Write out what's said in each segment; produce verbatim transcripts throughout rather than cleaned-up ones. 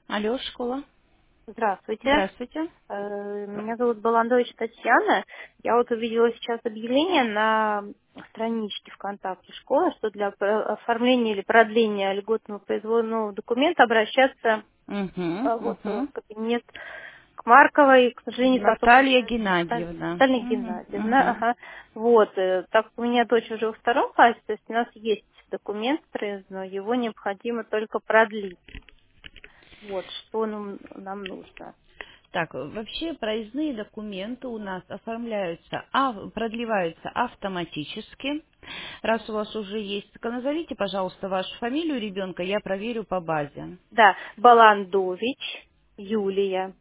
Алло, школа. Здравствуйте. Здравствуйте. Э, Меня зовут Баландович Татьяна. Я вот увидела сейчас объявление на страничке ВКонтакте школы, что для про- оформления или продления льготного производного документа обращаться Угу, э, вот э, угу. в кабинет к Марковой, к сожалению, потом Наталья Наталь- Геннадьевна. Наталья Угу, Геннадьевна. угу. Ага. Вот, э, так как у меня дочь уже во втором классе, то есть у нас есть документ проездной, его необходимо только продлить. Вот, что нам, нам нужно. Так, вообще проездные документы у нас оформляются, а, продлеваются автоматически. Раз у вас уже есть, так назовите, пожалуйста, вашу фамилию ребенка, я проверю по базе. Да, Баландович Юлия.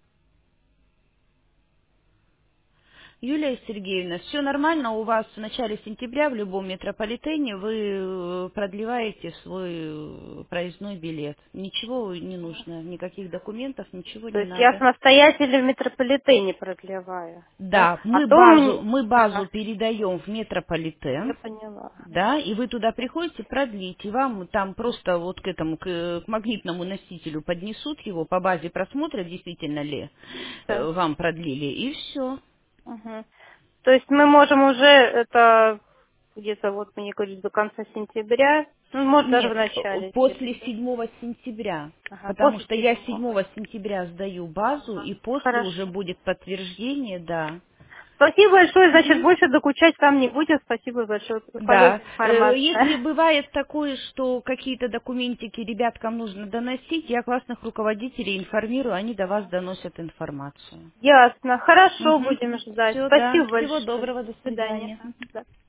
Юлия Сергеевна, все нормально, у вас в начале сентября в любом метрополитене вы э, продлеваете свой э, проездной билет. Ничего не нужно, никаких документов, ничего То не есть я надо. самостоятельно в метрополитене продлеваю, да? Да, А мы то базу, мне... мы базу Ага, передаем в я метрополитен, поняла. да, и вы туда приходите продлить, и вам там просто вот к этому, к, к магнитному носителю поднесут его, по базе просмотра, действительно ли Да. э, вам продлили, и все. Мгм. То есть мы можем уже это где-то, вот мне говорили, до конца сентября, ну, может, даже в Нет, э, начале после сентября. седьмого сентября. Ага, Потому после что я седьмого. седьмого сентября сдаю базу, Ага, и после уже хорошо. будет подтверждение, да. Спасибо большое, значит, Мгм. больше докучать вам не будет. Спасибо большое, Да. полезная Э, Если информация. бывает такое, что какие-то документики ребяткам нужно доносить, я классных руководителей информирую, они до вас доносят информацию. Ясно. Хорошо, Угу. будем ждать. Все, да. Спасибо Всего большое. доброго, до До свидания. свидания. Да.